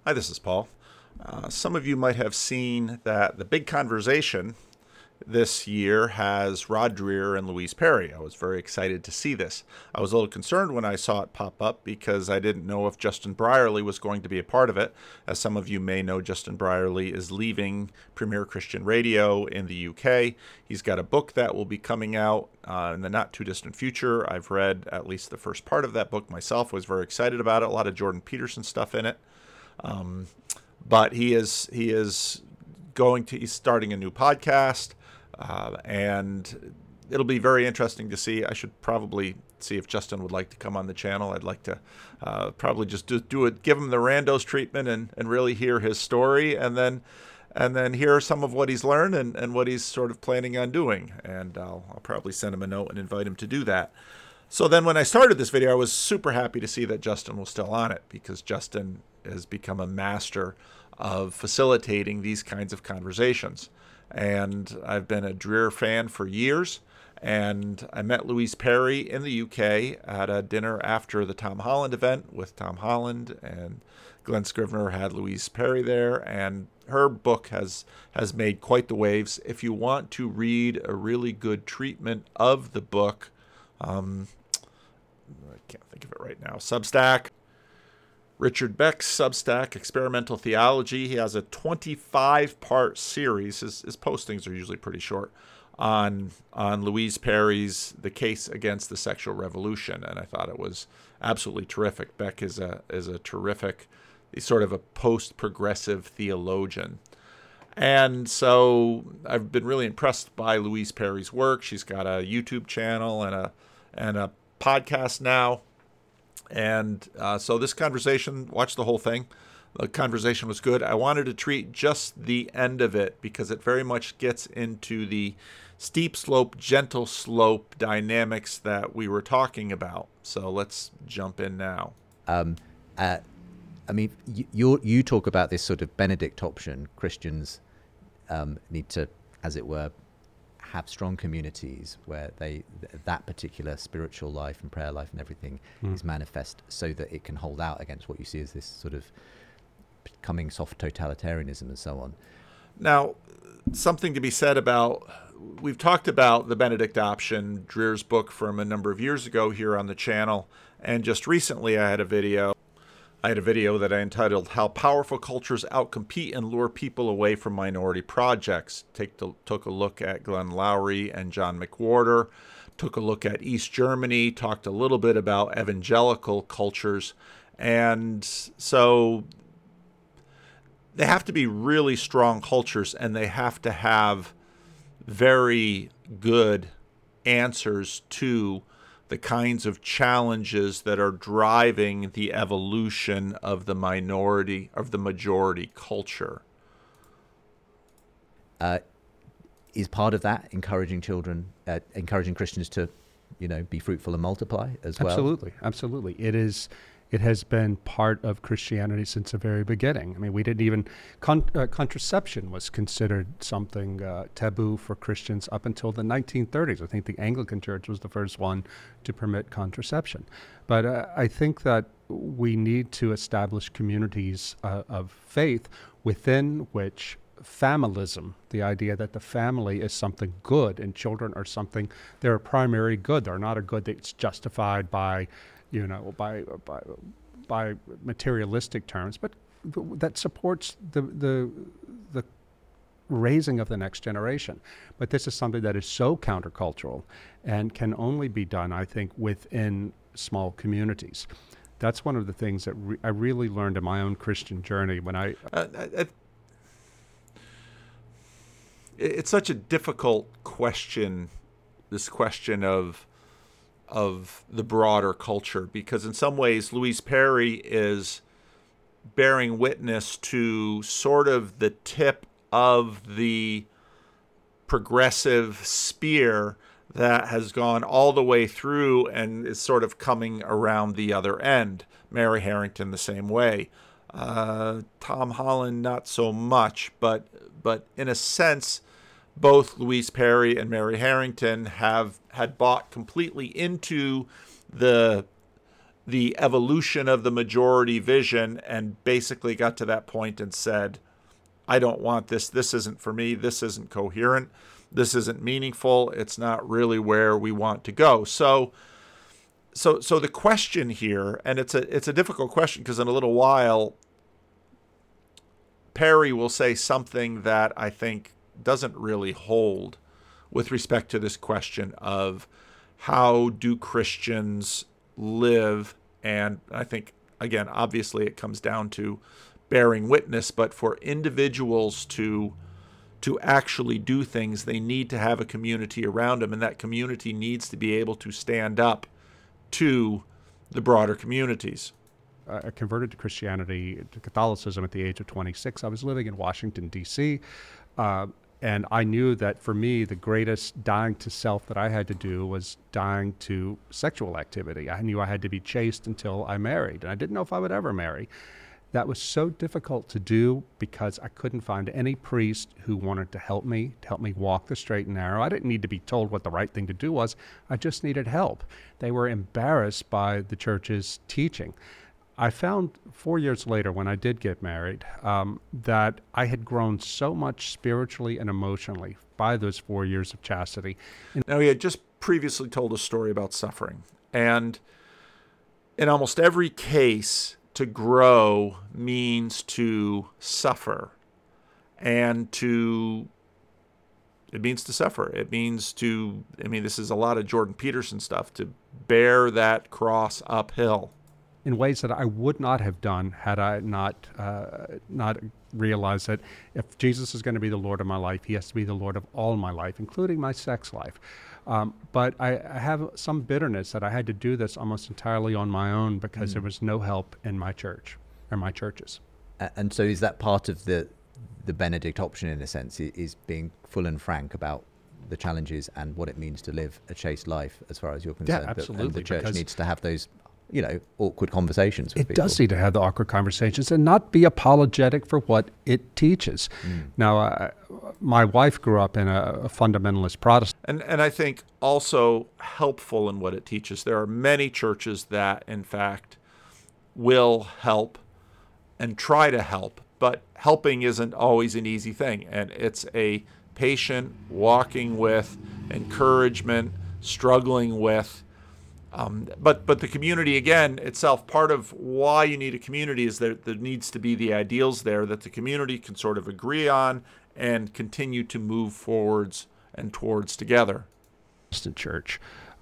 Hi, this is Paul. Some of you might have seen that the big conversation this year has Rod Dreher and Louise Perry. I was very excited to see this. I was a little concerned when I saw it pop up because I didn't know if Justin Brierley was going to be a part of it. As some of you may know, Justin Brierley is leaving Premier Christian Radio in the UK. He's got a book that will be coming out in the not too distant future. I've read at least the first part of that book myself, was very excited about it. A lot of Jordan Peterson stuff in it. But he's starting a new podcast, and it'll be very interesting to see. I should probably see if Justin would like to come on the channel. I'd like to probably just do it, give him the randos treatment, and really hear his story, and then hear some of what he's learned and what he's sort of planning on doing. And I'll probably send him a note and invite him to do that. So then when I started this video, I was super happy to see that Justin was still on it, because Justin has become a master of facilitating these kinds of conversations. And I've been a Dreher fan for years, and I met Louise Perry in the UK at a dinner after the Tom Holland event with Tom Holland, and Glenn Scrivener had Louise Perry there, and her book has made quite the waves. If you want to read a really good treatment of the book, I can't think of it right now, Substack. Richard Beck's Substack, Experimental Theology. He has a 25-part series. His postings are usually pretty short on Louise Perry's The Case Against the Sexual Revolution, and I thought it was absolutely terrific. Beck is a terrific, he's sort of a post-progressive theologian. And so I've been really impressed by Louise Perry's work. She's got a YouTube channel and a podcast now. And so this conversation, watch the whole thing. The conversation was good. I wanted to treat just the end of it because it very much gets into the steep slope, gentle slope dynamics that we were talking about. So let's jump in now. I mean, you talk about this sort of Benedict option. Christians need to, as it were, have strong communities where that particular spiritual life and prayer life and everything is manifest, so that it can hold out against what you see as this sort of coming soft totalitarianism and so on. Now, something to be said about, we've talked about the Benedict option, Dreher's book from a number of years ago here on the channel, and just recently I had a video that I entitled "How Powerful Cultures Outcompete and Lure People Away from Minority Projects." Took a look at Glenn Loury and John McWhorter, took a look at East Germany, talked a little bit about evangelical cultures. And so they have to be really strong cultures, and they have to have very good answers to the kinds of challenges that are driving the evolution of the majority culture. Is part of that encouraging Christians to, be fruitful and multiply as well? Absolutely. It has been part of Christianity since the very beginning. I mean, we didn't even, contraception was considered something taboo for Christians up until the 1930s. I think the Anglican Church was the first one to permit contraception. But I think that we need to establish communities of faith within which familism, the idea that the family is something good and children are something, they're a primary good. They're not a good that's justified by by materialistic terms, but that supports the raising of the next generation. But this is something that is so countercultural and can only be done, I think, within small communities. That's one of the things that I really learned in my own Christian journey when it's such a difficult question, this question of the broader culture, because in some ways Louise Perry is bearing witness to sort of the tip of the progressive spear that has gone all the way through and is sort of coming around the other end. Mary Harrington the same way. Tom Holland not so much, but in a sense, both Louise Perry and Mary Harrington had bought completely into the the evolution of the majority vision and basically got to that point and said, I don't want this. This isn't for me. This isn't coherent. This isn't meaningful. It's not really where we want to go. So the question here, and it's a difficult question because in a little while, Perry will say something that I think doesn't really hold with respect to this question of how do Christians live. And I think, again, obviously it comes down to bearing witness, but for individuals to actually do things, they need to have a community around them, and that community needs to be able to stand up to the broader communities. I converted to Catholicism at the age of 26. I was living in Washington, D.C., and I knew that for me, the greatest dying to self that I had to do was dying to sexual activity. I knew I had to be chaste until I married, and I didn't know if I would ever marry. That was so difficult to do because I couldn't find any priest who wanted to help me walk the straight and narrow. I didn't need to be told what the right thing to do was. I just needed help. They were embarrassed by the church's teaching. I found 4 years later when I did get married that I had grown so much spiritually and emotionally by those 4 years of chastity. Now, he had just previously told a story about suffering. And in almost every case, to grow means to suffer. And it means to suffer. It means this is a lot of Jordan Peterson stuff, to bear that cross uphill. In ways that I would not have done had I not realized that if Jesus is going to be the Lord of my life, he has to be the Lord of all my life, including my sex life. But I have some bitterness that I had to do this almost entirely on my own because there was no help in my church or my churches. And so is that part of the Benedict option, in a sense, is being full and frank about the challenges and what it means to live a chaste life as far as you're concerned? Yeah, absolutely. And the church needs to have those awkward conversations with people. It does need to have the awkward conversations and not be apologetic for what it teaches. Now, my wife grew up in a fundamentalist Protestant. And I think also helpful in what it teaches. There are many churches that, in fact, will help and try to help, but helping isn't always an easy thing. And it's a patient walking with, encouragement, struggling with. But the community, again, itself, part of why you need a community is that there needs to be the ideals there that the community can sort of agree on and continue to move forwards and towards together. Church.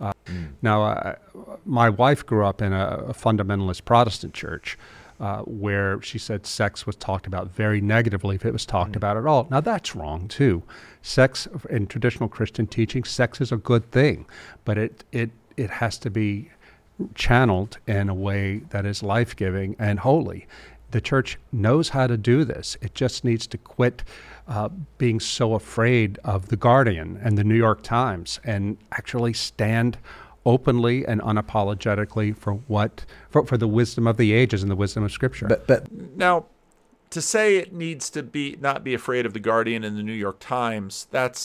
Now, my wife grew up in a fundamentalist Protestant church where she said sex was talked about very negatively if it was talked about at all. Now, that's wrong, too. Sex, in traditional Christian teaching, sex is a good thing, but it has to be channeled in a way that is life-giving and holy. The church knows how to do this. It just needs to quit being so afraid of The Guardian and the New York Times and actually stand openly and unapologetically for the wisdom of the ages and the wisdom of Scripture. But now, to say it needs to not be afraid of The Guardian and the New York Times,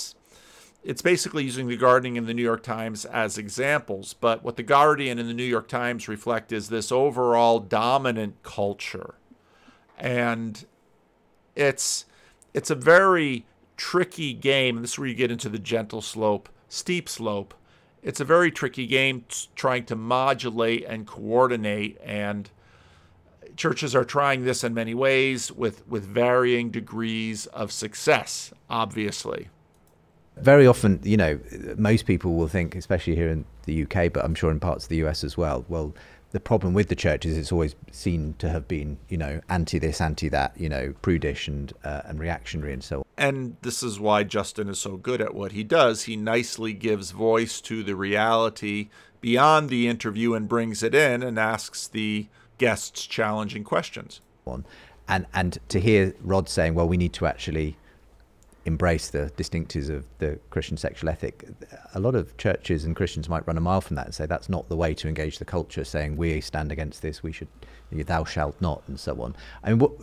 it's basically using The Guardian and the New York Times as examples. But what The Guardian and the New York Times reflect is this overall dominant culture. And it's a very tricky game. This is where you get into the gentle slope, steep slope. It's a very tricky game trying to modulate and coordinate. And churches are trying this in many ways with varying degrees of success, obviously. very often, most people will think, especially here in the UK, but I'm sure in parts of the US as well, the problem with the church is it's always seen to have been, anti this, anti that, prudish and reactionary and so on. And this is why Justin is so good at what he does. He nicely gives voice to the reality beyond the interview and brings it in and asks the guests challenging questions. And to hear Rod saying, well, we need to actually embrace the distinctives of the Christian sexual ethic, a lot of churches and Christians might run a mile from that and say that's not the way to engage the culture, saying we stand against this, we should, thou shalt not, and so on. I mean,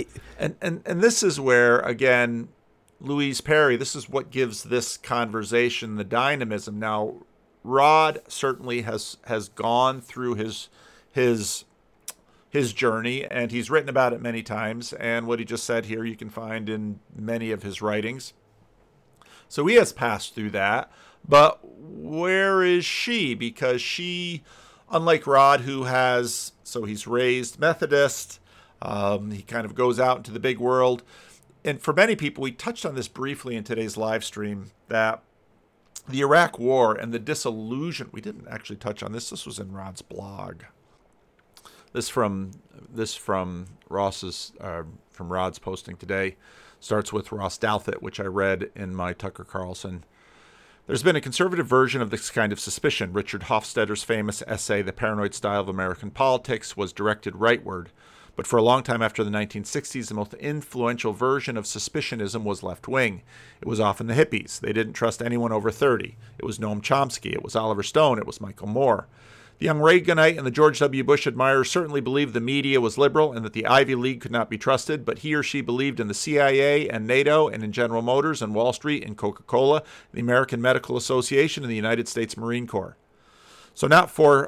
and this is where, again, Louise Perry, this is what gives this conversation the dynamism. Now, Rod certainly has gone through his his journey, and he's written about it many times. And what he just said here, you can find in many of his writings. So he has passed through that. But where is she? Because she, unlike Rod, he's raised Methodist. He kind of goes out into the big world. And for many people, we touched on this briefly in today's live stream, that the Iraq War and the disillusion, we didn't actually touch on this. This was in Rod's blog. This from Ross's from Rod's posting today. Starts with Ross Douthat, which I read in my Tucker Carlson. There's been a conservative version of this kind of suspicion. Richard Hofstadter's famous essay, The Paranoid Style of American Politics, was directed rightward. But for a long time after the 1960s, the most influential version of suspicionism was left-wing. It was often the hippies. They didn't trust anyone over 30. It was Noam Chomsky. It was Oliver Stone. It was Michael Moore. The young Reaganite and the George W. Bush admirers certainly believed the media was liberal and that the Ivy League could not be trusted, but he or she believed in the CIA and NATO and in General Motors and Wall Street and Coca-Cola, the American Medical Association, and the United States Marine Corps. So not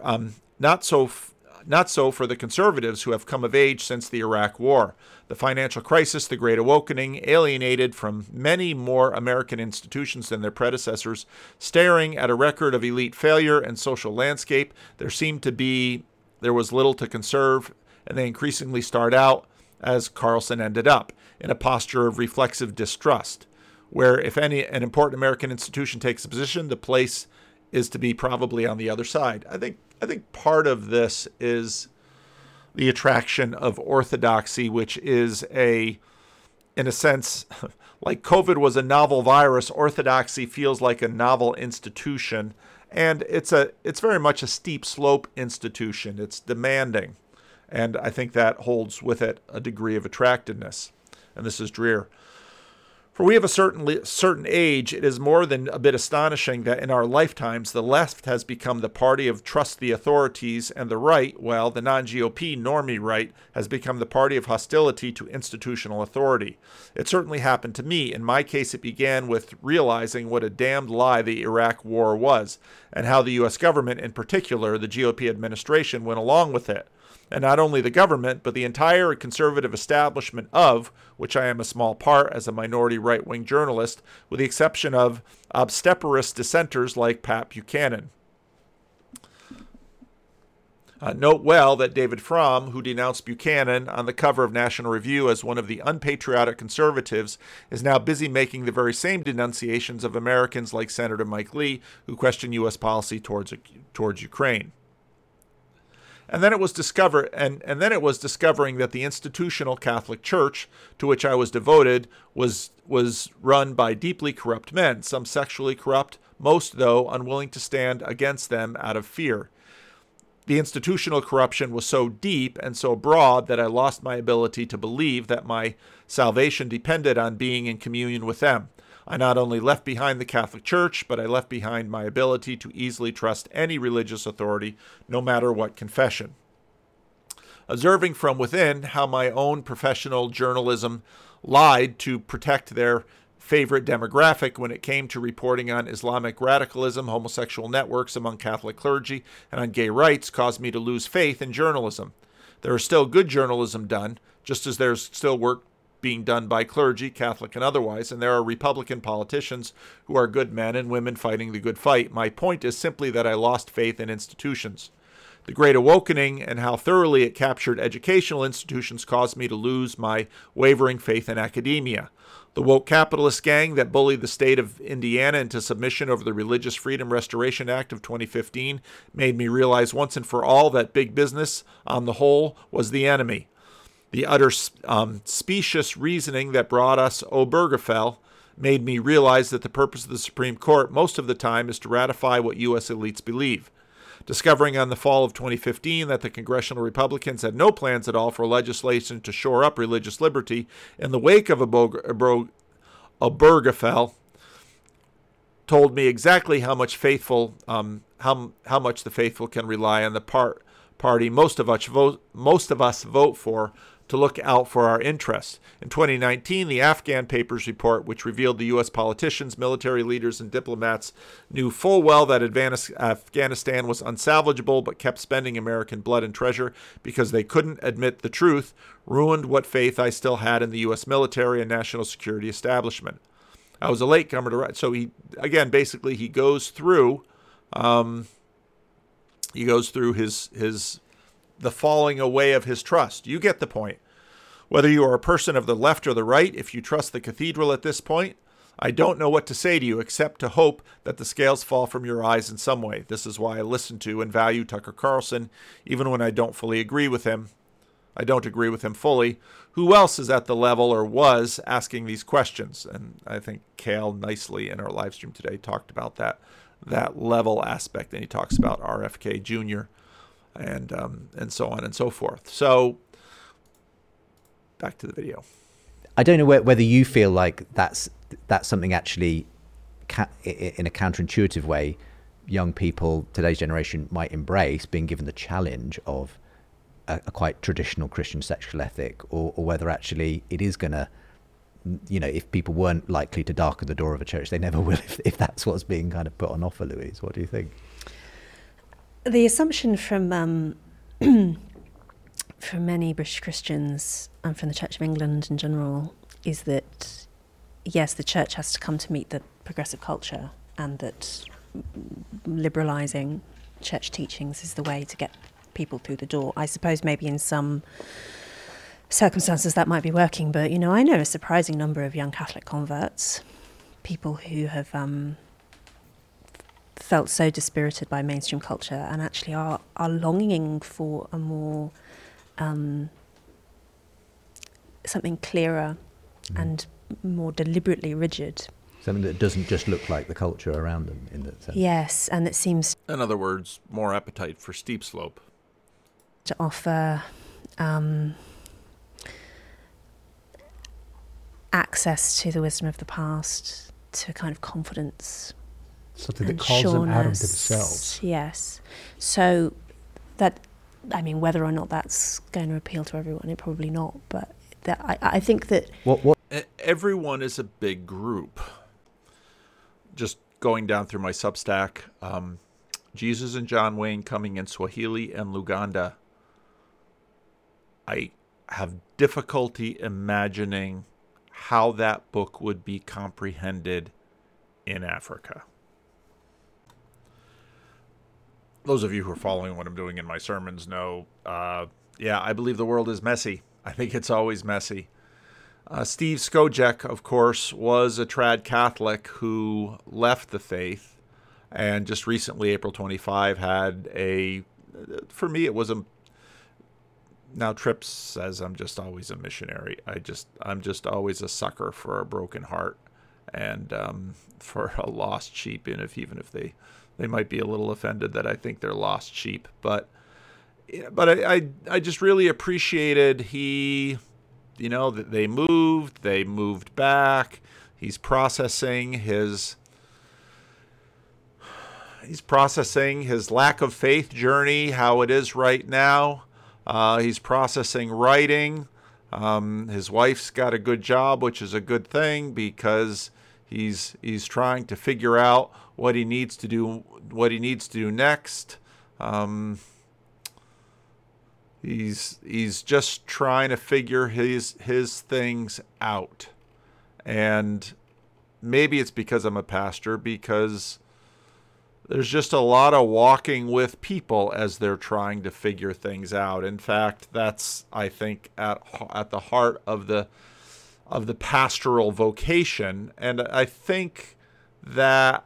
so for the conservatives who have come of age since the Iraq War. The financial crisis, the Great Awakening, alienated from many more American institutions than their predecessors. Staring at a record of elite failure and social landscape, there was little to conserve, and they increasingly start out, as Carlson ended up, in a posture of reflexive distrust, where if an important American institution takes a position, the place is to be probably on the other side. I think part of this is the attraction of orthodoxy, which is in a sense, like COVID was a novel virus, orthodoxy feels like a novel institution, and it's very much a steep slope institution. It's demanding, and I think that holds with it a degree of attractiveness. And this is Dreer. For we have a certain age, it is more than a bit astonishing that in our lifetimes the left has become the party of trust the authorities, and the right, well, the non-GOP normie right, has become the party of hostility to institutional authority. It certainly happened to me. In my case, it began with realizing what a damned lie the Iraq War was, and how the U.S. government, in particular the GOP administration, went along with it. And not only the government, but the entire conservative establishment of which I am a small part as a minority right-wing journalist, with the exception of obstreperous dissenters like Pat Buchanan. Note well that David Fromm, who denounced Buchanan on the cover of National Review as one of the unpatriotic conservatives, is now busy making the very same denunciations of Americans like Senator Mike Lee, who question U.S. policy towards Ukraine. And then it was discovering that the institutional Catholic Church, to which I was devoted, was run by deeply corrupt men, some sexually corrupt, most, though, unwilling to stand against them out of fear. The institutional corruption was so deep and so broad that I lost my ability to believe that my salvation depended on being in communion with them. I not only left behind the Catholic Church, but I left behind my ability to easily trust any religious authority, no matter what confession. Observing from within how my own professional journalism lied to protect their favorite demographic when it came to reporting on Islamic radicalism, homosexual networks among Catholic clergy, and on gay rights caused me to lose faith in journalism. There is still good journalism done, just as there's still work being done by clergy, Catholic and otherwise, and there are Republican politicians who are good men and women fighting the good fight. My point is simply that I lost faith in institutions. The Great Awakening and how thoroughly it captured educational institutions caused me to lose my wavering faith in academia. The woke capitalist gang that bullied the state of Indiana into submission over the Religious Freedom Restoration Act of 2015 made me realize once and for all that big business, on the whole, was the enemy. The utter specious reasoning that brought us Obergefell made me realize that the purpose of the Supreme Court most of the time is to ratify what U.S. elites believe. Discovering on the fall of 2015 that the congressional Republicans had no plans at all for legislation to shore up religious liberty in the wake of Obergefell told me exactly how much how much the faithful can rely on the party most of us vote for to look out for our interests. In 2019, the Afghan Papers report, which revealed the U.S. politicians, military leaders, and diplomats knew full well that Afghanistan was unsalvageable but kept spending American blood and treasure because they couldn't admit the truth, ruined what faith I still had in the U.S. military and national security establishment. I was a latecomer to write. So he goes through the falling away of his trust. You get the point. Whether you are a person of the left or the right, if you trust the cathedral at this point, I don't know what to say to you except to hope that the scales fall from your eyes in some way. This is why I listen to and value Tucker Carlson, even when I don't fully agree with him. I don't agree with him fully. Who else is at the level or was asking these questions? And I think Kale nicely in our live stream today talked about that level aspect, and he talks about RFK Jr. and so on and so forth. So back to the video. I don't know whether you feel like that's something actually in a counterintuitive way young people, today's generation, might embrace, being given the challenge of a quite traditional Christian sexual ethic, or whether actually it is going to, if people weren't likely to darken the door of a church, they never will, if that's what's being kind of put on offer. Louise, what do you think? The assumption from many British Christians and from the Church of England in general is that, yes, the church has to come to meet the progressive culture, and that liberalising church teachings is the way to get people through the door. I suppose maybe in some circumstances that might be working, but I know a surprising number of young Catholic converts, people who have felt so dispirited by mainstream culture and actually are longing for a more something clearer and more deliberately rigid. Something that doesn't just look like the culture around them in that sense. Yes, and that seems, in other words, more appetite for steep slope, to offer access to the wisdom of the past, to a kind of confidence. Something that calls them out of themselves. Yes. So that, whether or not that's going to appeal to everyone, it probably not. But I think that... What? Everyone is a big group. Just going down through my Substack, Jesus and John Wayne coming in Swahili and Luganda. I have difficulty imagining how that book would be comprehended in Africa. Those of you who are following what I'm doing in my sermons know, I believe the world is messy. I think it's always messy. Steve Skojec, of course, was a trad Catholic who left the faith, and just recently, April 25, had for me, it was now Tripp says I'm just always a missionary. I'm just always a sucker for a broken heart and for a lost sheep, even if they might be a little offended that I think they're lost sheep. But I just really appreciated that they moved back. He's processing his lack of faith journey, how it is right now. He's processing writing. His wife's got a good job, which is a good thing, because he's trying to figure out what he needs to do next. He's just trying to figure his things out. And maybe it's because I'm a pastor, because there's just a lot of walking with people as they're trying to figure things out. In fact, that's, I think, at the heart of the pastoral vocation. And I think that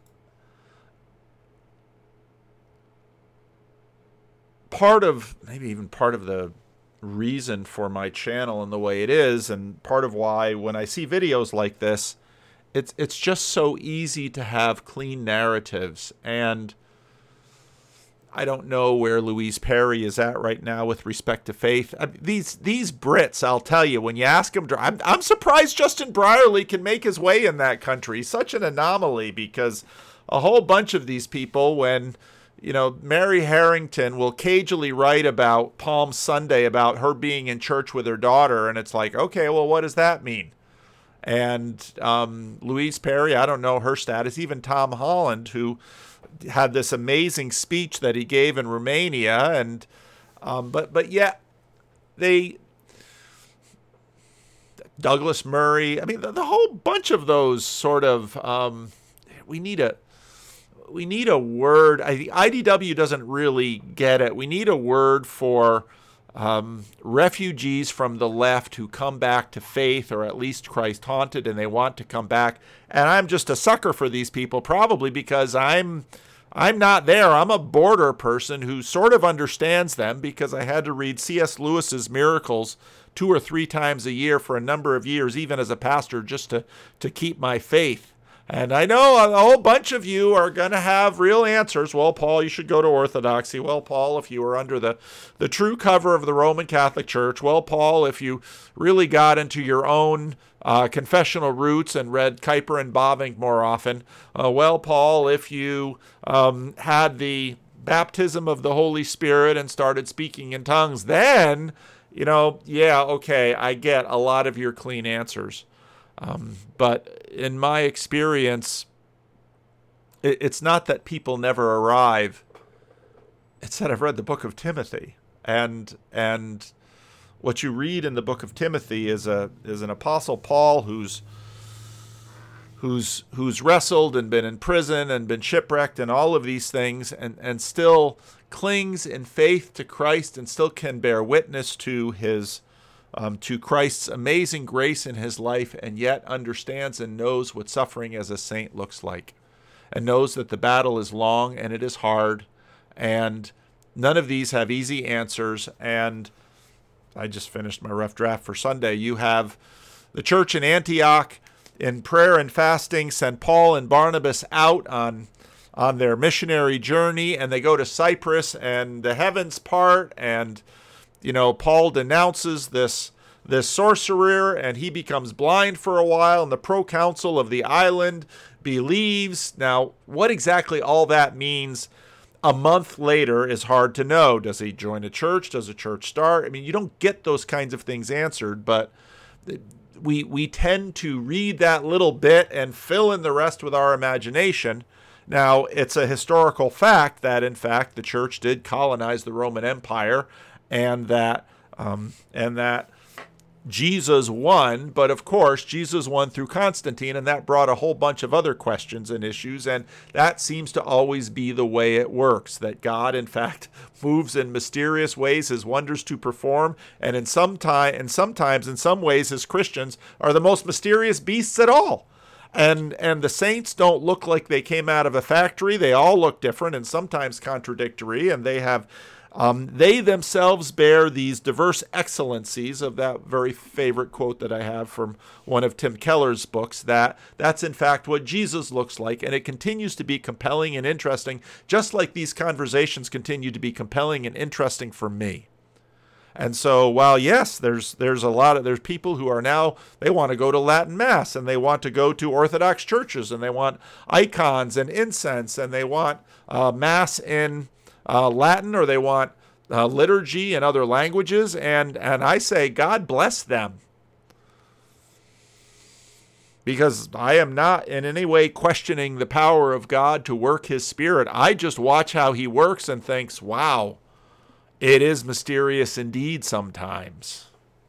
part of the reason for my channel and the way it is, and part of why when I see videos like this, it's just so easy to have clean narratives. And I don't know where Louise Perry is at right now with respect to faith. These Brits, I'll tell you, when you ask them, I'm surprised Justin Brierley can make his way in that country. Such an anomaly, because a whole bunch of these people, when Mary Harrington will cagily write about Palm Sunday, about her being in church with her daughter, and it's like, okay, well, what does that mean? And Louise Perry, I don't know her status. Even Tom Holland, who had this amazing speech that he gave in Romania, and but yet Douglas Murray. I mean, the whole bunch of those sort of. We need a word. The IDW doesn't really get it. We need a word for refugees from the left who come back to faith, or at least Christ haunted, and they want to come back. And I'm just a sucker for these people, probably because I'm not there. I'm a border person who sort of understands them, because I had to read C.S. Lewis's Miracles 2 or 3 times a year for a number of years, even as a pastor, just to keep my faith. And I know a whole bunch of you are going to have real answers. Well, Paul, you should go to Orthodoxy. Well, Paul, if you were under the true cover of the Roman Catholic Church. Well, Paul, if you really got into your own confessional roots and read Kuyper and Bavinck more often. Well, Paul, if you had the baptism of the Holy Spirit and started speaking in tongues, then, yeah, okay, I get a lot of your clean answers. But in my experience, it's not that people never arrive. It's that I've read the book of Timothy, and what you read in the book of Timothy is an apostle Paul who's wrestled and been in prison and been shipwrecked and all of these things, and still clings in faith to Christ, and still can bear witness to his to Christ's amazing grace in his life, and yet understands and knows what suffering as a saint looks like, and knows that the battle is long and it is hard, and none of these have easy answers. And I just finished my rough draft for Sunday. You have the church in Antioch in prayer and fasting sent Paul and Barnabas out on their missionary journey, and they go to Cyprus, and the heavens part, and Paul denounces this sorcerer, and he becomes blind for a while, and the proconsul of the island believes. Now, what exactly all that means a month later is hard to know. Does he join a church? Does a church start? I mean, you don't get those kinds of things answered, but we tend to read that little bit and fill in the rest with our imagination. Now, it's a historical fact that, in fact, the church did colonize the Roman Empire, and that Jesus won, but of course Jesus won through Constantine, and that brought a whole bunch of other questions and issues, and that seems to always be the way it works, that God in fact moves in mysterious ways, his wonders to perform, and sometimes in some ways his Christians are the most mysterious beasts at all. And the saints don't look like they came out of a factory. They all look different and sometimes contradictory, and they have they themselves bear these diverse excellencies, of that very favorite quote that I have from one of Tim Keller's books, that's in fact what Jesus looks like, and it continues to be compelling and interesting, just like these conversations continue to be compelling and interesting for me. And so, while yes, there's people who are now, they want to go to Latin Mass, and they want to go to Orthodox churches, and they want icons and incense, and they want Mass in Latin, or they want liturgy in other languages, and I say, God bless them. Because I am not in any way questioning the power of God to work his Spirit. I just watch how he works and thinks, wow, it is mysterious indeed sometimes.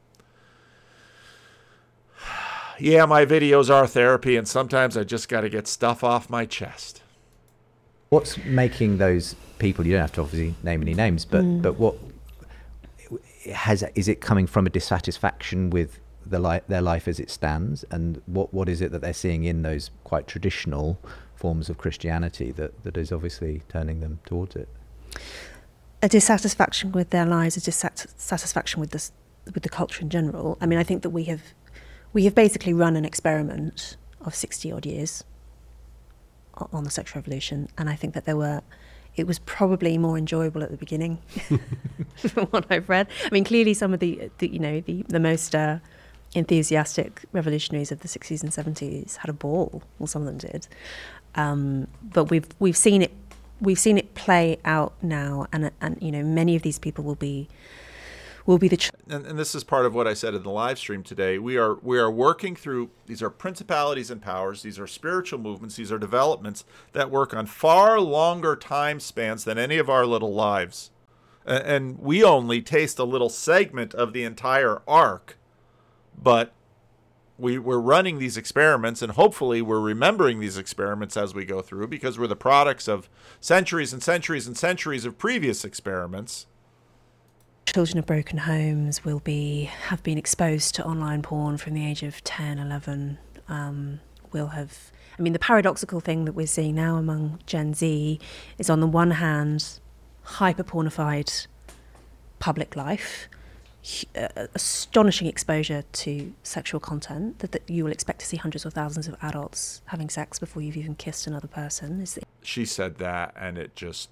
Yeah, my videos are therapy, and sometimes I just got to get stuff off my chest. What's making those people, you don't have to obviously name any names, but what is it coming from a dissatisfaction with their life as it stands, and what is it that they're seeing in those quite traditional forms of Christianity that is obviously turning them towards it? A dissatisfaction with their lives, a dissatisfaction with the culture in general. I mean, I think that we have basically run an experiment of 60 odd years on the sexual revolution, and I think that it was probably more enjoyable at the beginning from what I've read. I mean, clearly some of the most enthusiastic revolutionaries of the 60s and 70s had a ball, or some of them did. But we've seen it play out now, and many of these people will be the and this is part of what I said in the live stream today. We are working through, these are principalities and powers, these are spiritual movements, these are developments that work on far longer time spans than any of our little lives. And we only taste a little segment of the entire arc, but we're running these experiments, and hopefully we're remembering these experiments as we go through, because we're the products of centuries and centuries and centuries of previous experiments. children of broken homes have been exposed to online porn from the age of 10, 11, the paradoxical thing that we're seeing now among Gen Z is, on the one hand, hyper-pornified public life, astonishing exposure to sexual content, that you will expect to see hundreds of thousands of adults having sex before you've even kissed another person. She said that, and it just...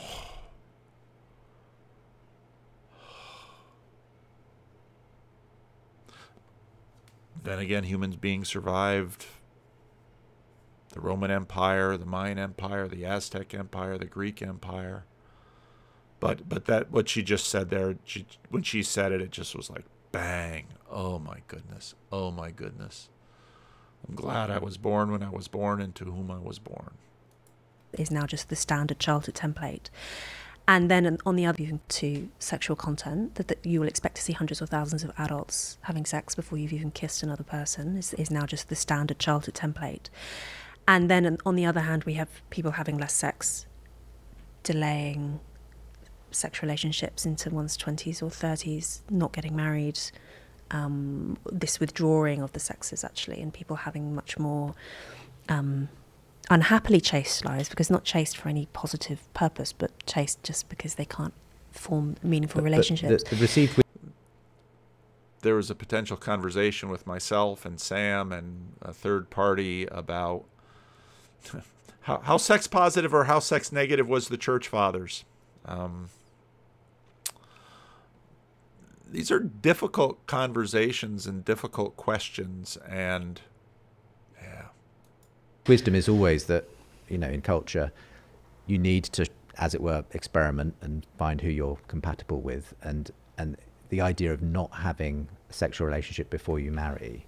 Then again, humans being survived the Roman Empire, the Mayan Empire, the Aztec Empire, the Greek Empire. But that, what she just said there, when she said it, it just was like, bang. Oh my goodness. Oh my goodness. I'm glad I was born when I was born, and to whom I was born. Is now just the standard childhood template. And then on the other, to sexual content, that you will expect to see hundreds of thousands of adults having sex before you've even kissed another person, is now just the standard childhood template. And then on the other hand, we have people having less sex, delaying sex relationships into one's 20s or 30s, not getting married, this withdrawing of the sexes actually, and people having much more unhappily chaste lives, because not chaste for any positive purpose, but chaste just because they can't form meaningful relationships. There was a potential conversation with myself and Sam and a third party about how sex positive or how sex negative was the church fathers. These are difficult conversations and difficult questions, and wisdom is always that, in culture, you need to, as it were, experiment and find who you're compatible with, and the idea of not having a sexual relationship before you marry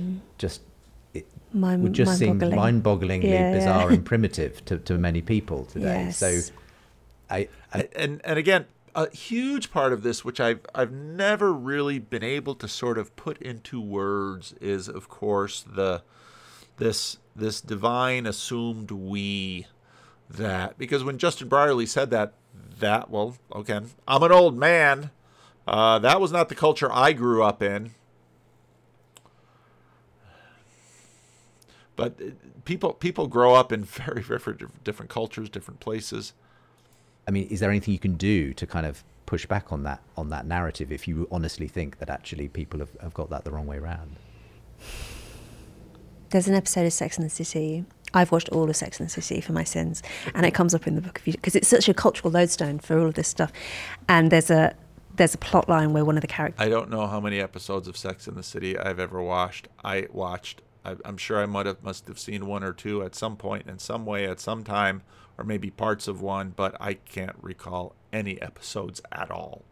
would just seem mind-bogglingly bizarre and primitive to many people today. Yes. So, and again, a huge part of this, which I've never really been able to sort of put into words, is of course this divine assumed we, that, because when Justin Brierley said that well, okay, I'm an old man. That was not the culture I grew up in. But people grow up in very, very different cultures, different places. I mean, is there anything you can do to kind of push back on that narrative, if you honestly think that actually people have got that the wrong way around? There's an episode of Sex and the City. I've watched all of Sex and the City for my sins, and it comes up in the book because it's such a cultural lodestone for all of this stuff. And there's a plot line where one of the characters... I don't know how many episodes of Sex and the City I've ever watched. I'm sure I must have seen one or two at some point, in some way, at some time, or maybe parts of one, but I can't recall any episodes at all.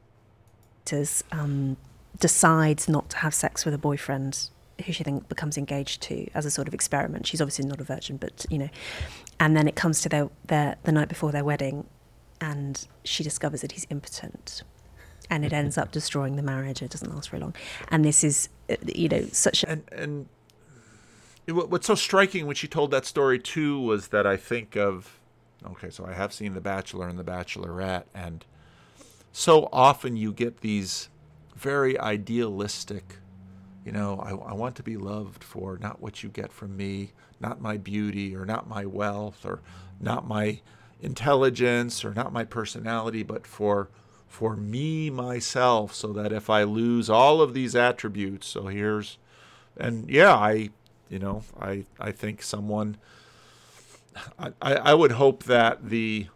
Decides not to have sex with a boyfriend who she then becomes engaged to as a sort of experiment. She's obviously not a virgin, but and then it comes to the night before their wedding, and she discovers that he's impotent, and it ends up destroying the marriage. It doesn't last very long, and this is such a... and what's so striking when she told that story too was that I think of, okay, so I have seen The Bachelor and The Bachelorette, and so often you get these very idealistic, I want to be loved for not what you get from me, not my beauty, or not my wealth, or not my intelligence, or not my personality, but for me, myself, so that if I lose all of these attributes, so here's, and yeah, I think someone, I would hope that the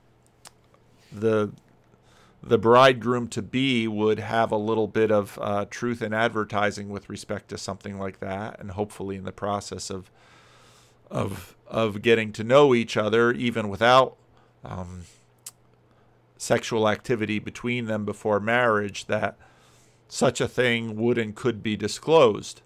bridegroom to be would have a little bit of truth in advertising with respect to something like that, and hopefully in the process of getting to know each other, even without sexual activity between them before marriage, that such a thing would and could be disclosed.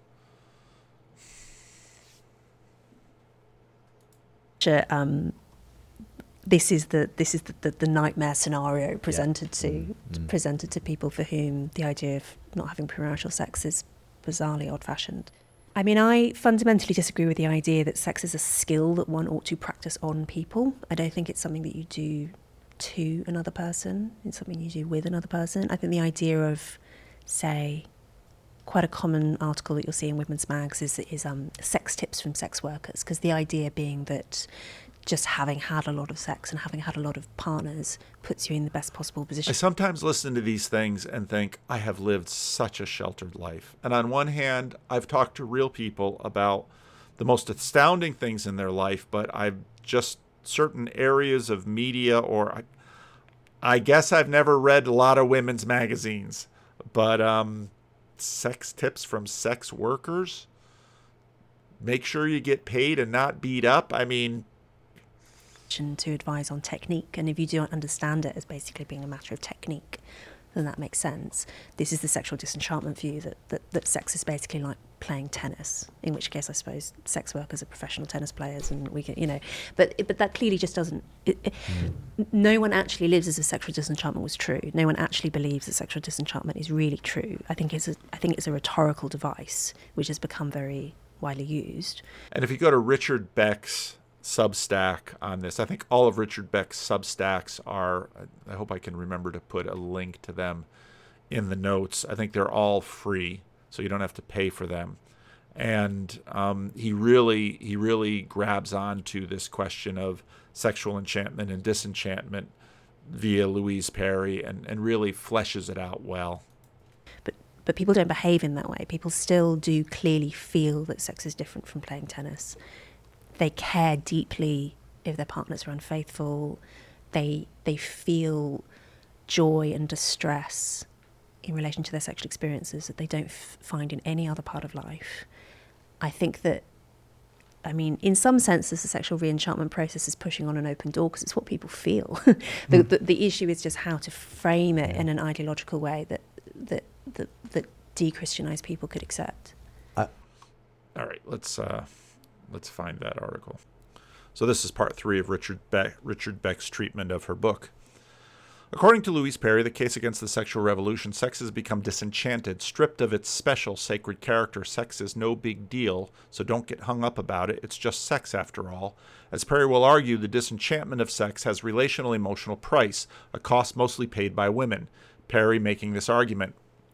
This is the nightmare scenario presented to people for whom the idea of not having premarital sex is bizarrely old-fashioned. I mean, I fundamentally disagree with the idea that sex is a skill that one ought to practice on people. I don't think it's something that you do to another person. It's something you do with another person. I think the idea of, say, quite a common article that you'll see in women's mags is sex tips from sex workers, because the idea being that just having had a lot of sex and having had a lot of partners puts you in the best possible position. I sometimes listen to these things and think, I have lived such a sheltered life. And on one hand, I've talked to real people about the most astounding things in their life, but I've just certain areas of media, or I guess I've never read a lot of women's magazines, but sex tips from sex workers, make sure you get paid and not beat up. I mean, to advise on technique, and if you don't understand it as basically being a matter of technique, then that makes sense. This is the sexual disenchantment view that sex is basically like playing tennis, in which case I suppose sex workers are professional tennis players, and we can, but that clearly just doesn't. No one actually lives as if sexual disenchantment was true. No one actually believes that sexual disenchantment is really true. I think it's a rhetorical device which has become very widely used. And if you go to Richard Beck's Substack on this, I think all of Richard Beck's Substacks are, I hope I can remember to put a link to them in the notes. I think they're all free, so you don't have to pay for them. And he really grabs onto this question of sexual enchantment and disenchantment via Louise Perry, and really fleshes it out well. But people don't behave in that way. People still do clearly feel that sex is different from playing tennis. They care deeply if their partners are unfaithful. They feel joy and distress in relation to their sexual experiences that they don't find in any other part of life. I think that, in some senses, the sexual re-enchantment process is pushing on an open door because it's what people feel. The issue is just how to frame it in an ideological way that de-Christianized people could accept. All right, let's find that article. So this is part 3 of Richard Beck's treatment of her book. According to Louise Perry, the case against the sexual revolution, sex has become disenchanted, stripped of its special sacred character. Sex is no big deal, so don't get hung up about it. It's just sex after all. As Perry will argue, the disenchantment of sex has relational emotional price, a cost mostly paid by women. Perry making this argument.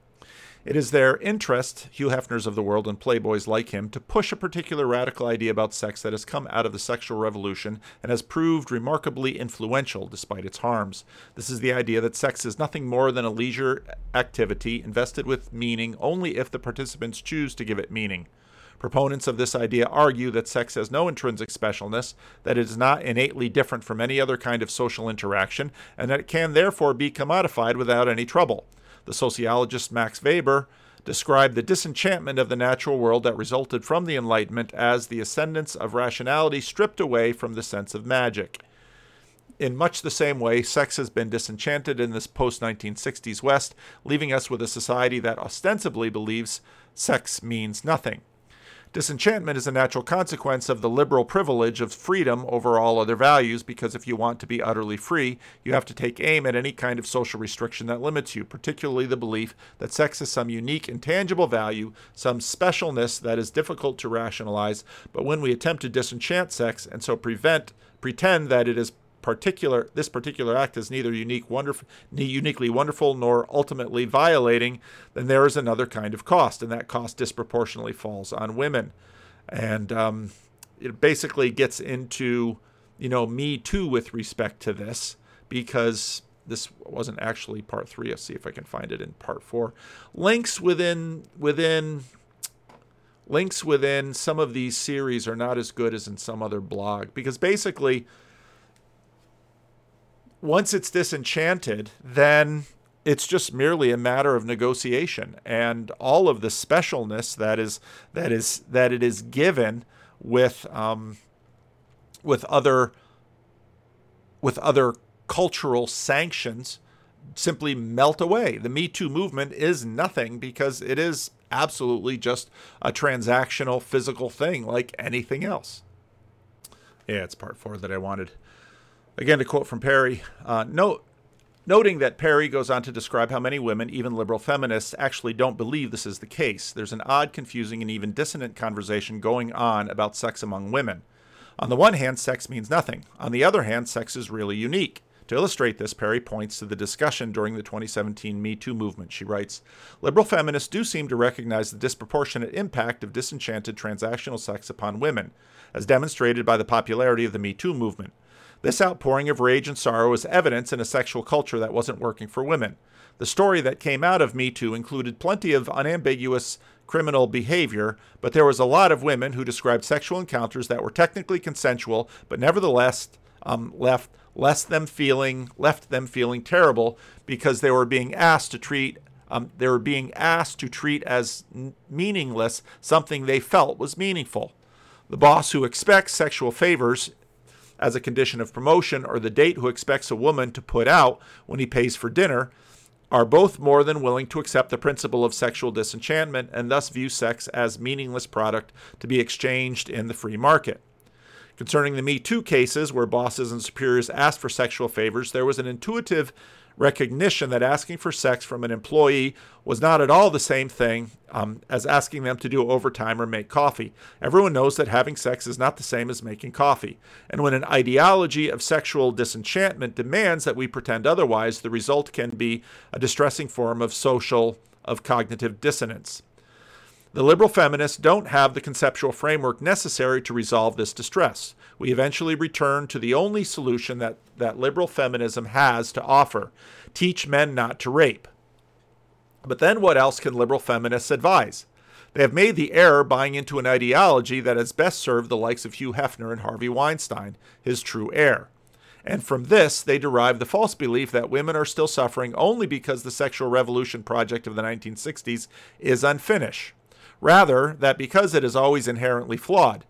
It is their interest, Hugh Hefners of the world and playboys like him, to push a particular radical idea about sex that has come out of the sexual revolution and has proved remarkably influential despite its harms. This is the idea that sex is nothing more than a leisure activity invested with meaning only if the participants choose to give it meaning. Proponents of this idea argue that sex has no intrinsic specialness, that it is not innately different from any other kind of social interaction, and that it can therefore be commodified without any trouble. The sociologist Max Weber described the disenchantment of the natural world that resulted from the Enlightenment as the ascendance of rationality stripped away from the sense of magic. In much the same way, sex has been disenchanted in this post-1960s West, leaving us with a society that ostensibly believes sex means nothing. Disenchantment is a natural consequence of the liberal privilege of freedom over all other values, because if you want to be utterly free, you have to take aim at any kind of social restriction that limits you, particularly the belief that sex has some unique intangible value, some specialness that is difficult to rationalize. But when we attempt to disenchant sex and so pretend that it is this particular act is neither uniquely wonderful nor ultimately violating, then there is another kind of cost, and that cost disproportionately falls on women. And it basically gets into, Me Too with respect to this, because this wasn't actually part 3. I'll see if I can find it in part 4. Links within some of these series are not as good as in some other blog, because basically, once it's disenchanted, then it's just merely a matter of negotiation, and all of the specialness that it is given with other with other cultural sanctions simply melt away. The Me Too movement is nothing because it is absolutely just a transactional physical thing like anything else. Yeah, it's part 4 that I wanted. Again, to quote from Perry, noting that Perry goes on to describe how many women, even liberal feminists, actually don't believe this is the case. There's an odd, confusing, and even dissonant conversation going on about sex among women. On the one hand, sex means nothing. On the other hand, sex is really unique. To illustrate this, Perry points to the discussion during the 2017 Me Too movement. She writes, "Liberal feminists do seem to recognize the disproportionate impact of disenchanted transactional sex upon women, as demonstrated by the popularity of the Me Too movement. This outpouring of rage and sorrow is evidence in a sexual culture that wasn't working for women. The story that came out of Me Too included plenty of unambiguous criminal behavior, but there was a lot of women who described sexual encounters that were technically consensual, but nevertheless left them feeling terrible because they were being asked to treat as meaningless something they felt was meaningful. The boss who expects sexual favors as a condition of promotion, or the date who expects a woman to put out when he pays for dinner, are both more than willing to accept the principle of sexual disenchantment and thus view sex as meaningless product to be exchanged in the free market." Concerning the Me Too cases where bosses and superiors asked for sexual favors, there was an intuitive recognition that asking for sex from an employee was not at all the same thing as asking them to do overtime or make coffee. Everyone knows that having sex is not the same as making coffee. And when an ideology of sexual disenchantment demands that we pretend otherwise, the result can be a distressing form of cognitive dissonance. The liberal feminists don't have the conceptual framework necessary to resolve this distress. We eventually return to the only solution that liberal feminism has to offer: teach men not to rape. But then what else can liberal feminists advise? They have made the error buying into an ideology that has best served the likes of Hugh Hefner and Harvey Weinstein, his true heir. And from this, they derive the false belief that women are still suffering only because the sexual revolution project of the 1960s is unfinished. Rather, that because it is always inherently flawed.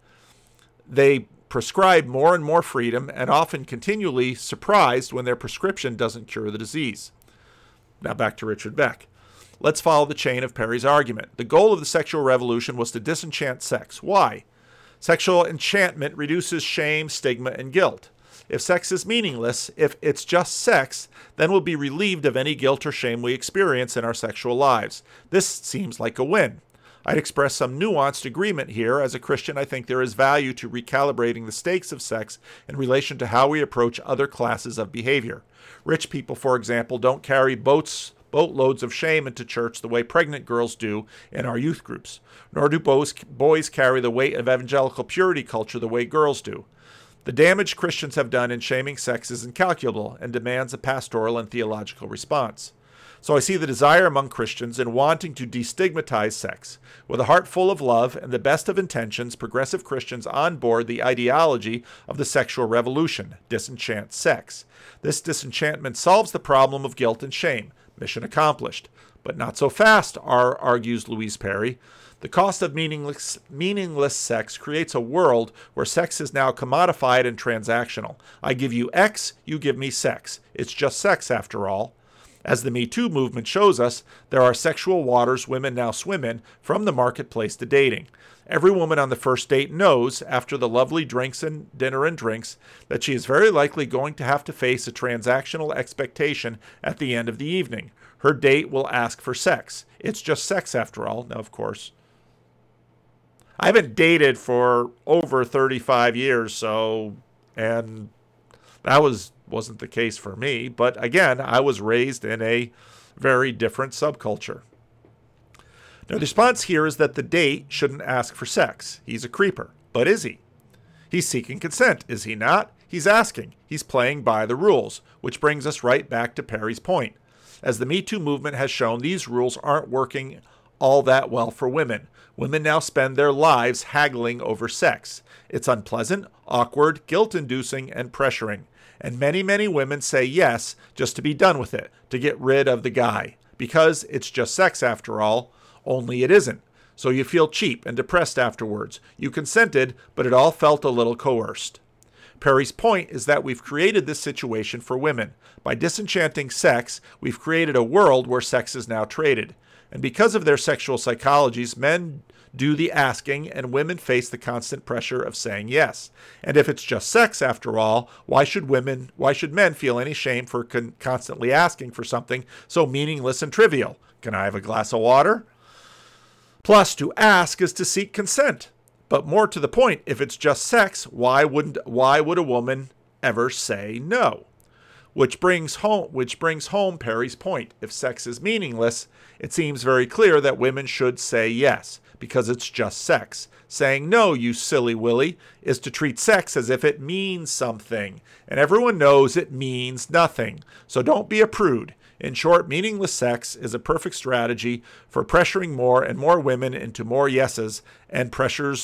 They prescribe more and more freedom and often continually surprised when their prescription doesn't cure the disease. Now back to Richard Beck. Let's follow the chain of Perry's argument. The goal of the sexual revolution was to disenchant sex. Why? Sexual enchantment reduces shame, stigma, and guilt. If sex is meaningless, if it's just sex, then we'll be relieved of any guilt or shame we experience in our sexual lives. This seems like a win. I'd express some nuanced agreement here. As a Christian, I think there is value to recalibrating the stakes of sex in relation to how we approach other classes of behavior. Rich people, for example, don't carry boatloads of shame into church the way pregnant girls do in our youth groups, nor do boys carry the weight of evangelical purity culture the way girls do. The damage Christians have done in shaming sex is incalculable and demands a pastoral and theological response. So I see the desire among Christians in wanting to destigmatize sex. With a heart full of love and the best of intentions, progressive Christians onboard the ideology of the sexual revolution: disenchant sex. This disenchantment solves the problem of guilt and shame. Mission accomplished. But not so fast, argues Louise Perry. The cost of meaningless sex creates a world where sex is now commodified and transactional. I give you X, you give me sex. It's just sex after all. As the Me Too movement shows us, there are sexual waters women now swim in, from the marketplace to dating. Every woman on the first date knows, after the lovely dinner and drinks, that she is very likely going to have to face a transactional expectation at the end of the evening. Her date will ask for sex. It's just sex after all. Now, of course, I haven't dated for over 35 years, and that wasn't the case for me. But again, I was raised in a very different subculture. Now, the response here is that the date shouldn't ask for sex. He's a creeper. But is he? He's seeking consent, is he not? He's asking. He's playing by the rules, which brings us right back to Perry's point. As the Me Too movement has shown, these rules aren't working all that well for women. Women now spend their lives haggling over sex. It's unpleasant, awkward, guilt-inducing, and pressuring. And many, many women say yes just to be done with it, to get rid of the guy. Because it's just sex after all, only it isn't. So you feel cheap and depressed afterwards. You consented, but it all felt a little coerced. Perry's point is that we've created this situation for women. By disenchanting sex, we've created a world where sex is now traded. And because of their sexual psychologies, men do the asking and women face the constant pressure of saying yes. And if it's just sex, after all, why should men feel any shame for constantly asking for something so meaningless and trivial? Can I have a glass of water? Plus, to ask is to seek consent. But more to the point, if it's just sex, why would a woman ever say no? Which brings home Perry's point. If sex is meaningless, it seems very clear that women should say yes, because it's just sex. Saying no, you silly Willy, is to treat sex as if it means something, and everyone knows it means nothing. So don't be a prude. In short, meaningless sex is a perfect strategy for pressuring more and more women into more yeses and pressure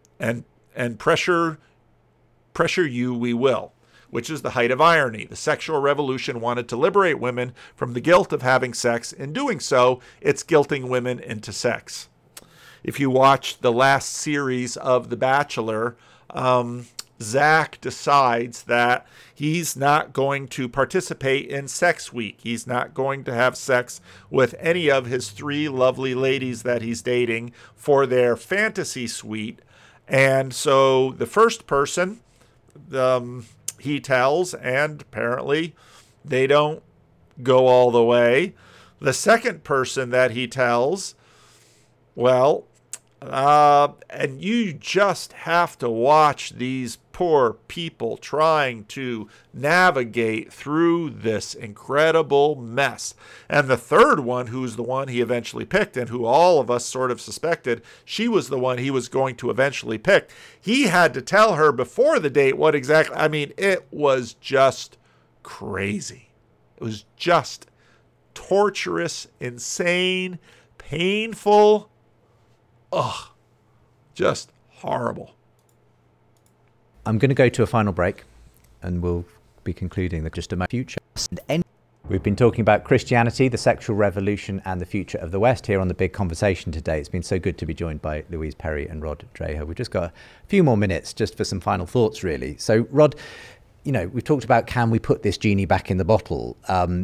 you we will, which is the height of irony. The sexual revolution wanted to liberate women from the guilt of having sex. In doing so, it's guilting women into sex. If you watch the last series of The Bachelor, Zach decides that he's not going to participate in Sex Week. He's not going to have sex with any of his 3 lovely ladies that he's dating for their fantasy suite. And so the first person he tells, and apparently they don't go all the way. The second person that he tells, well, and you just have to watch these poor people trying to navigate through this incredible mess. And the third one, who's the one he eventually picked and who all of us sort of suspected she was the one he was going to eventually pick, he had to tell her before the date what exactly, I mean, it was just crazy. It was just torturous, insane, painful. Ugh, just horrible. I'm going to go to a final break, and we'll be concluding the just a future. We've been talking about Christianity, the sexual revolution, and the future of the West here on The Big Conversation today. It's been so good to be joined by Louise Perry and Rod Dreher. We've just got a few more minutes just for some final thoughts, really. So, Rod, you know, we've talked about, can we put this genie back in the bottle?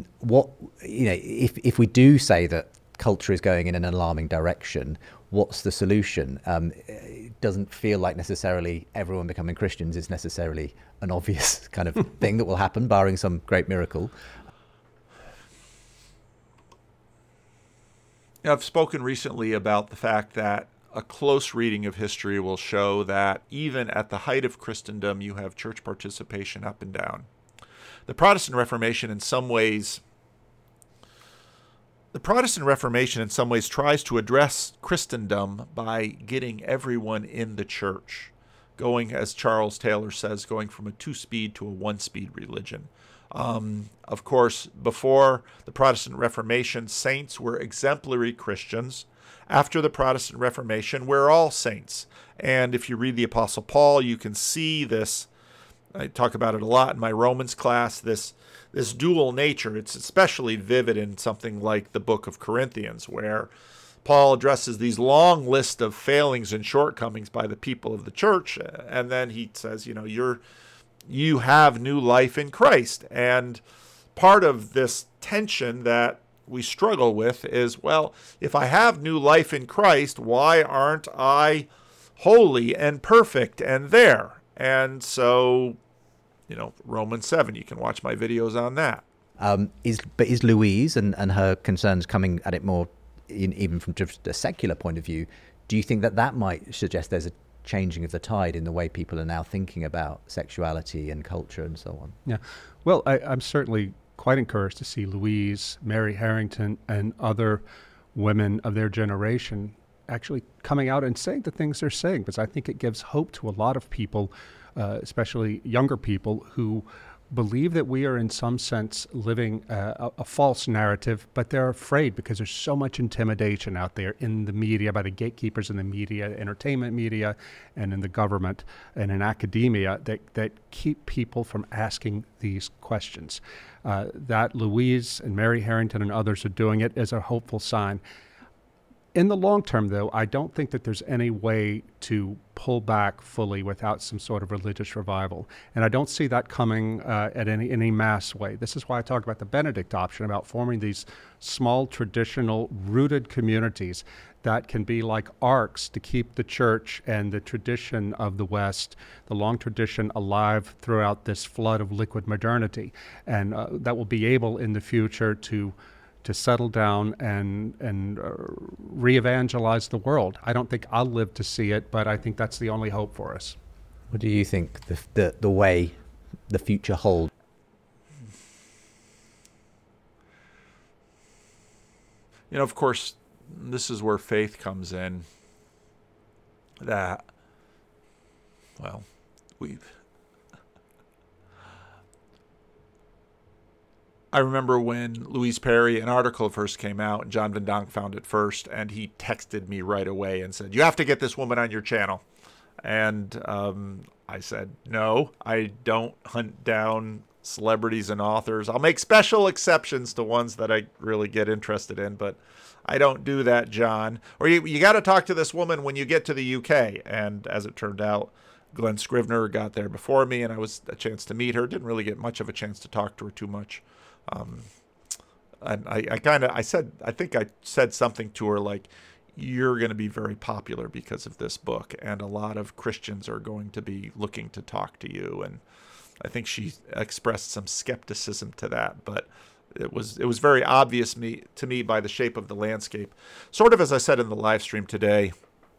If we do say that culture is going in an alarming direction, what's the solution? It doesn't feel like necessarily everyone becoming Christians is necessarily an obvious kind of thing that will happen, barring some great miracle. I've spoken recently about the fact that a close reading of history will show that even at the height of Christendom, you have church participation up and down. The Protestant Reformation in some ways tries to address Christendom by getting everyone in the church, going, as Charles Taylor says, going from a 2-speed to a 1-speed religion. Of course, before the Protestant Reformation, saints were exemplary Christians. After the Protestant Reformation, we're all saints. And if you read the Apostle Paul, you can see this. I talk about it a lot in my Romans class, this dual nature. It's especially vivid in something like the book of Corinthians, where Paul addresses these long list of failings and shortcomings by the people of the church. And then he says, you have new life in Christ. And part of this tension that we struggle with is, well, if I have new life in Christ, why aren't I holy and perfect and there? And so, Romans 7, you can watch my videos on that. Is Louise and her concerns coming at it more even from just a secular point of view? Do you think that might suggest there's a changing of the tide in the way people are now thinking about sexuality and culture and so on? Yeah. Well, I'm certainly quite encouraged to see Louise, Mary Harrington, and other women of their generation actually coming out and saying the things they're saying, because I think it gives hope to a lot of people, especially younger people, who believe that we are in some sense living a false narrative, but they're afraid because there's so much intimidation out there in the media, by the gatekeepers in the media, entertainment media, and in the government and in academia that keep people from asking these questions. That Louise and Mary Harrington and others are doing it is a hopeful sign. In the long term, though, I don't think that there's any way to pull back fully without some sort of religious revival. And I don't see that coming at any mass way. This is why I talk about the Benedict option, about forming these small, traditional, rooted communities that can be like arcs to keep the church and the tradition of the West, the long tradition, alive throughout this flood of liquid modernity. And that will be able in the future to settle down and re-evangelize the world. I don't think I'll live to see it, but I think that's the only hope for us. What do you think the way the future holds? You know, of course, this is where faith comes in. That, well, I remember when Louise Perry, an article first came out, and John Van Donk found it first, and he texted me right away and said, "You have to get this woman on your channel." And I said, "No, I don't hunt down celebrities and authors. I'll make special exceptions to ones that I really get interested in, but I don't do that, John. Or you got to talk to this woman when you get to the UK." And as it turned out, Glenn Scrivener got there before me, and I was a chance to meet her. Didn't really get much of a chance to talk to her too much. And I think I said something to her like, "You're going to be very popular because of this book, and a lot of Christians are going to be looking to talk to you." And I think she expressed some skepticism to that, but it was very obvious to me by the shape of the landscape. Sort of as I said in the live stream today.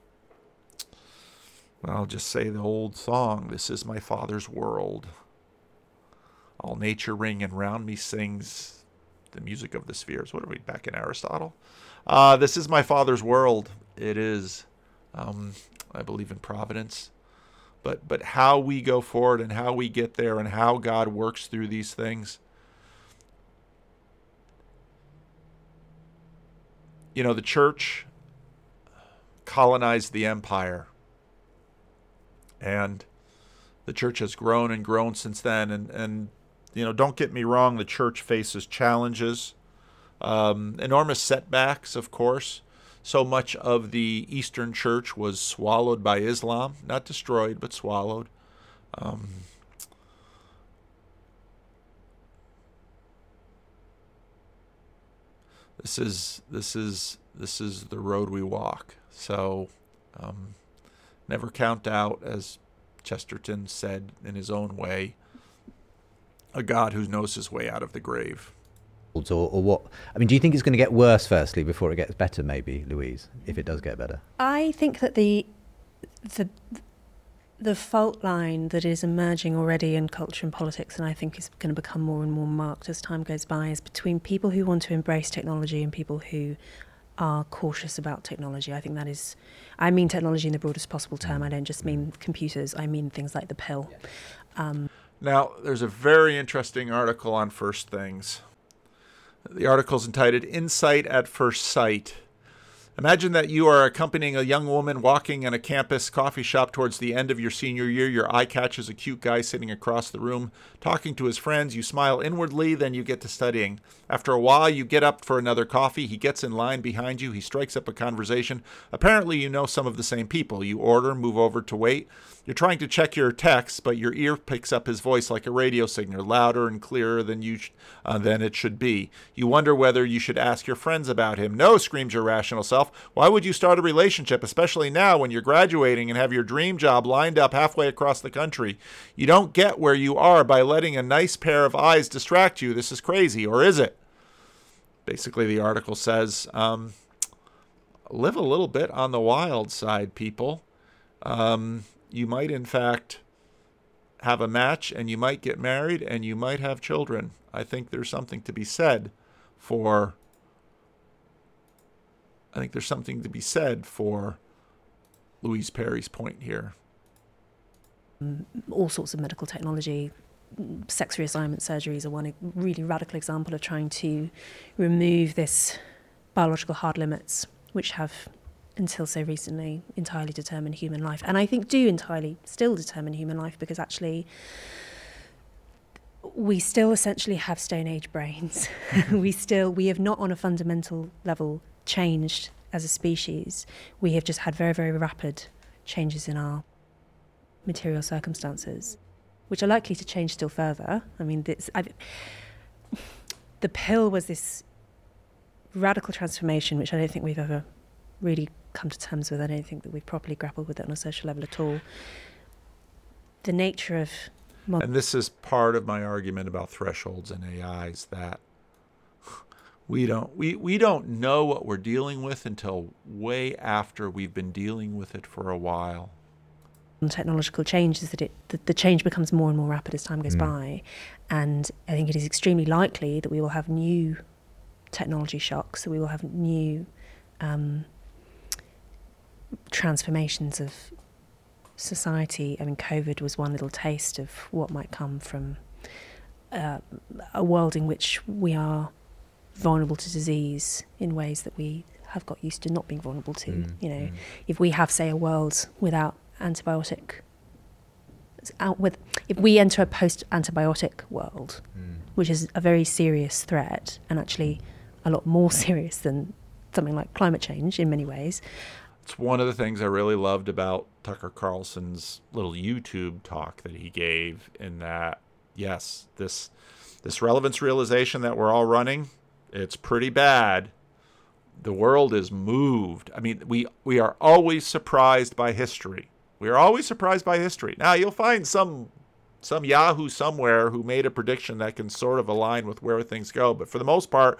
I'll just say the old song, "This is my Father's world. All nature ring and round me sings the music of the spheres." What are we, back in Aristotle? This is my Father's world. It is. I believe in providence. But how we go forward and how we get there and how God works through these things. You know, the church colonized the empire. And the church has grown and grown since then. And you know, don't get me wrong, the church faces challenges, enormous setbacks, of course. So much of the Eastern Church was swallowed by Islam, not destroyed, but swallowed. This is the road we walk. So never count out, as Chesterton said in his own way, a God who knows his way out of the grave. Or what? I mean, do you think it's going to get worse firstly before it gets better, maybe, Louise, if it does get better? I think that the fault line that is emerging already in culture and politics, and I think is going to become more and more marked as time goes by, is between people who want to embrace technology and people who are cautious about technology. I think that is, I mean technology in the broadest possible term. I don't just mean computers. I mean things like the pill. Now, there's a very interesting article on First Things. The article's entitled "Insight at First Sight." Imagine that you are accompanying a young woman walking in a campus coffee shop towards the end of your senior year. Your eye catches a cute guy sitting across the room, talking to his friends. You smile inwardly, then you get to studying. After a while, you get up for another coffee. He gets in line behind you. He strikes up a conversation. Apparently, you know some of the same people. You order, move over to wait. You're trying to check your text, but your ear picks up his voice like a radio signal, louder and clearer than it should be. You wonder whether you should ask your friends about him. "No," screams your rational self. "Why would you start a relationship, especially now when you're graduating and have your dream job lined up halfway across the country? You don't get where you are by letting a nice pair of eyes distract you. This is crazy, or is it?" Basically, the article says, live a little bit on the wild side, people. You might, in fact, have a match, and you might get married, and you might have children. I think there's something to be said for Louise Perry's point here. All sorts of medical technology, sex reassignment surgeries are one really radical example of trying to remove this biological hard limits, which have, until so recently, entirely determined human life. And I think do entirely still determine human life, because actually we still essentially have Stone Age brains. We have not on a fundamental level changed as a species, we have just had very, very rapid changes in our material circumstances, which are likely to change still further. I mean, the pill was this radical transformation, which I don't think we've ever really come to terms with. I don't think that we've properly grappled with it on a social level at all. The nature of and this is part of my argument about thresholds and AIs, that we don't know what we're dealing with until way after we've been dealing with it for a while. Technological change is that the change becomes more and more rapid as time goes by, and I think it is extremely likely that we will have new technology shocks, that we will have new transformations of society. I mean, COVID was one little taste of what might come from a world in which we are vulnerable to disease in ways that we have got used to not being vulnerable to. If we have, say, a world without if we enter a post-antibiotic world, which is a very serious threat, and actually a lot more serious than something like climate change in many ways. It's one of the things I really loved about Tucker Carlson's little YouTube talk that he gave, in that, yes, this relevance realization that we're all running, it's pretty bad. The world is moved. I mean, we are always surprised by history. We are always surprised by history. Now, you'll find some Yahoo somewhere who made a prediction that can sort of align with where things go. But for the most part,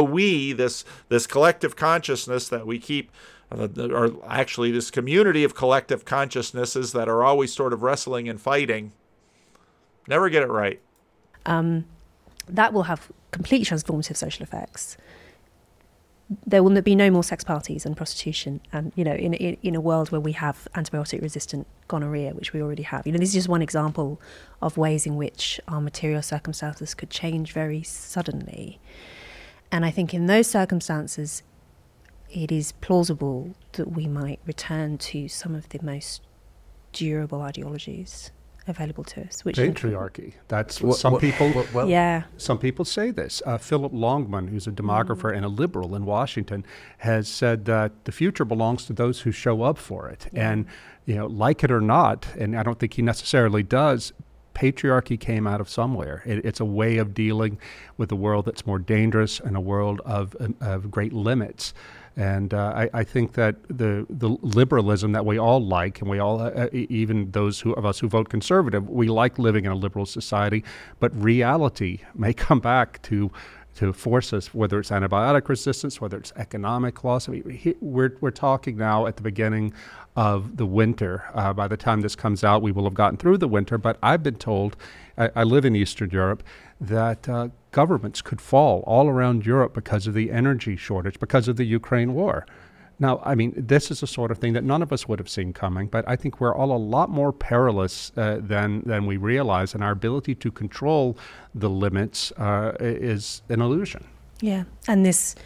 this collective consciousness that we keep, or actually this community of collective consciousnesses that are always sort of wrestling and fighting, never get it right. That will have completely transformative social effects. There will be no more sex parties and prostitution, and in a world where we have antibiotic-resistant gonorrhea, which we already have. This is just one example of ways in which our material circumstances could change very suddenly. And I think in those circumstances, it is plausible that we might return to some of the most durable ideologies available to us, which patriarchy. That's what some people. Some people say this. Philip Longman, who's a demographer and a liberal in Washington, has said that the future belongs to those who show up for it. And like it or not, and I don't think he necessarily does, patriarchy came out of somewhere. It's a way of dealing with a world that's more dangerous and a world of great limits. And I think that the liberalism that we all like, and we all, even those of us who vote conservative, we like living in a liberal society, but reality may come back to force us, whether it's antibiotic resistance, whether it's economic loss. I mean, we're talking now at the beginning of the winter. By the time this comes out, we will have gotten through the winter, but I've been told, I live in Eastern Europe, that governments could fall all around Europe because of the energy shortage, because of the Ukraine war. Now, I mean, this is the sort of thing that none of us would have seen coming, but I think we're all a lot more perilous than we realize, and our ability to control the limits is an illusion. Yeah, and this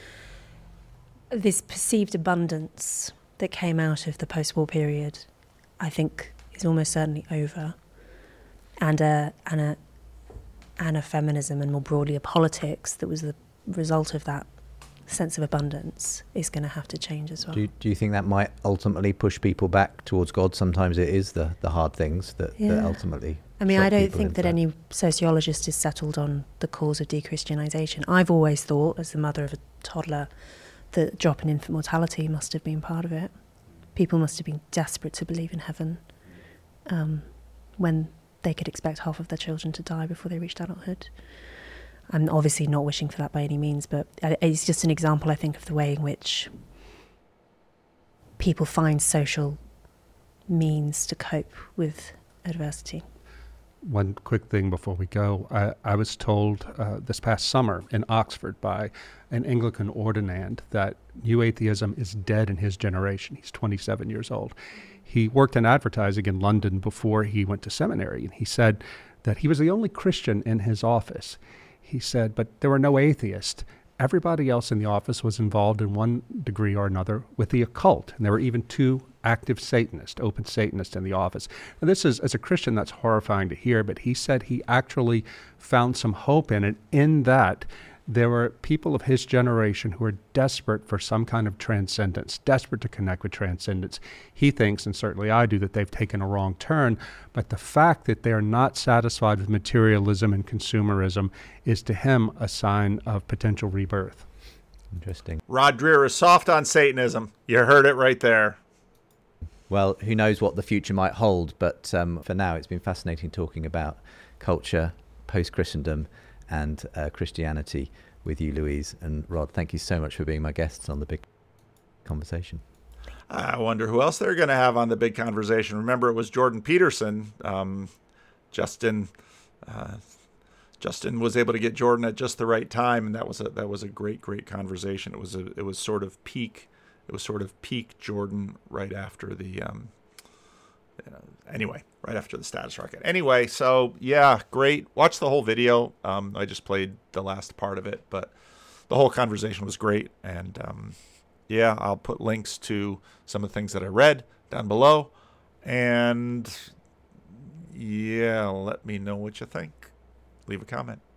perceived abundance that came out of the post-war period, I think, is almost certainly over, and a feminism, and more broadly a politics that was the result of that sense of abundance, is going to have to change as well. Do you think that might ultimately push people back towards God? Sometimes it is the hard things that ultimately. I mean, I don't think that any sociologist is settled on the cause of de-Christianization. I've always thought, as the mother of a toddler, that drop in infant mortality must have been part of it. People must have been desperate to believe in heaven when they could expect half of their children to die before they reached adulthood. I'm obviously not wishing for that by any means, but it's just an example, I think, of the way in which people find social means to cope with adversity. One quick thing before we go. I was told this past summer in Oxford by an Anglican ordinand that new atheism is dead in his generation. He's 27 years old. He worked in advertising in London before he went to seminary, and he said that he was the only Christian in his office. He said, but there were no atheists. Everybody else in the office was involved in one degree or another with the occult, and there were even 2 active Satanists, open Satanists in the office. Now, this is, as a Christian, that's horrifying to hear, but he said he actually found some hope in it, in that there were people of his generation who were desperate for some kind of transcendence, desperate to connect with transcendence. He thinks, and certainly I do, that they've taken a wrong turn, but the fact that they're not satisfied with materialism and consumerism is to him a sign of potential rebirth. Interesting. Rod Dreher is soft on Satanism. You heard it right there. Well, who knows what the future might hold, but for now it's been fascinating talking about culture, post-Christendom, and Christianity with you, Louise. And Rod, thank you so much for being my guests on The Big Conversation. I wonder who else they're going to have on The Big Conversation. Remember, it was Jordan Peterson. Justin was able to get Jordan at just the right time, and that was a great conversation. It was sort of peak Jordan right after the right after the status rocket. Anyway, so yeah, great. Watch the whole video. I just played the last part of it, but the whole conversation was great. And yeah, I'll put links to some of the things that I read down below. And yeah, let me know what you think. Leave a comment.